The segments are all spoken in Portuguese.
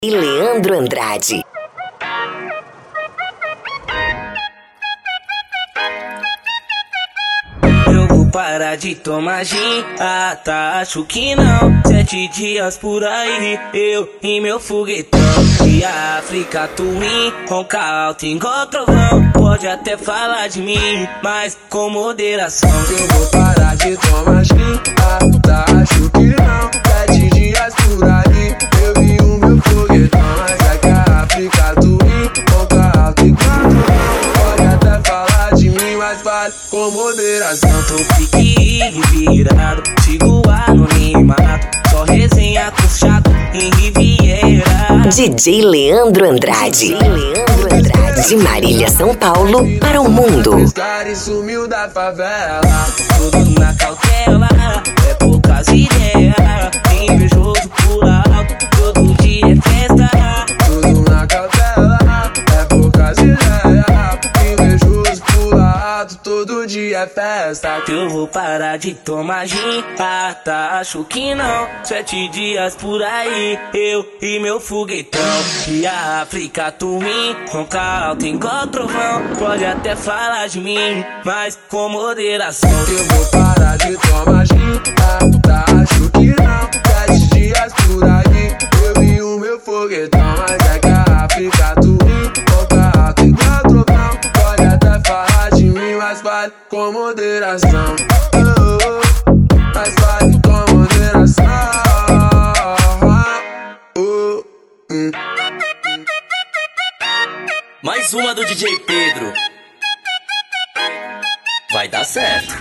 E Leandro Andrade. Eu vou parar de tomar gin, tá, acho que não. 7 dias por aí, eu e meu foguetão. E a África Twin, ronca alto igual trovão. Pode até falar de mim, mas com moderação. Eu vou parar de tomar gin, tá, acho que não. 7 dias por aí, eu e o meu foguetão. Mas é que a África Twin, ronca alto igual trovão. Pode até falar de mim, mas fale com moderação. Tô fique virado, sigo anonimato. Só resenha com chato em Riviera. DJ Leandro Andrade. De Marília, São Paulo, para o mundo. Esse cara sumiu da favela. Tudo na cautela, é poucas ideias. Invejoso por alto, todo dia é festa. Tudo na cautela, é poucas ideias. Invejoso por alto, todo dia é festa. Eu vou parar de tomar gin, tá, acho que não. 7 dias por aí, eu e meu foguetão. E a África Twin, ronca alto igual trovão. Pode até falar de mim, mas com moderação. Eu vou parar de tomar gin, tá, acho que não. 7 dias por aí, eu e o meu foguetão. Mas é que a África Twin, ronca alto igual trovão. Pode até falar de mim, mas vale com moderação. Mas vale com moderação. Mais uma do DJ Pedro. Vai dar certo.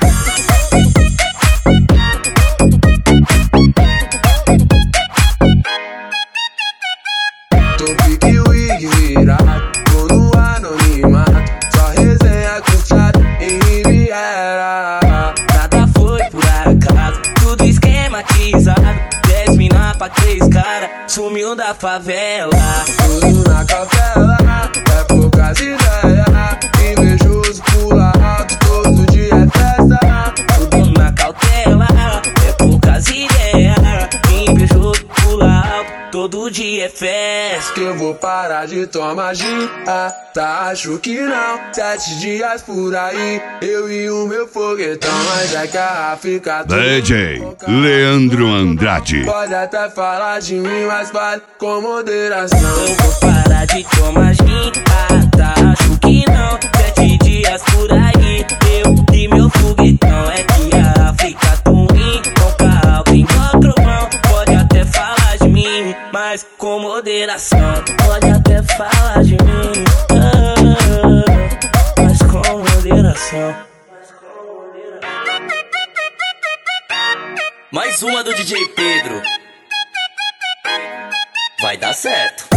Tô pique wig virado, tô no anonimato. Só resenha com chato em Riviera. Nada foi por acaso, tudo esquematizado. 10 mina pra 3 cara, sumiu da favela. Tudo na cautela, é poucas ideias. Invejoso pula alto, todo dia é festa. Tudo na cautela, é poucas ideias. Invejoso pula alto, todo dia é festa. Que eu vou parar de tomar gin, tá, acho que não. 7 dias por aí, eu e o meu foguetão. Mas é que a África DJ Leandro Andrade. pode até falar de mim, mas vale com moderação. Eu vou parar de tomar gin, tá, acho que não. 7 dias por aí, eu e meu foguetão. É que a África Twin, ronca alto igual trovão. Pode até falar de mim, mas com moderação. Pode até falar de mim, mas com moderação. Mais uma do DJ Pedro. Vai dar certo.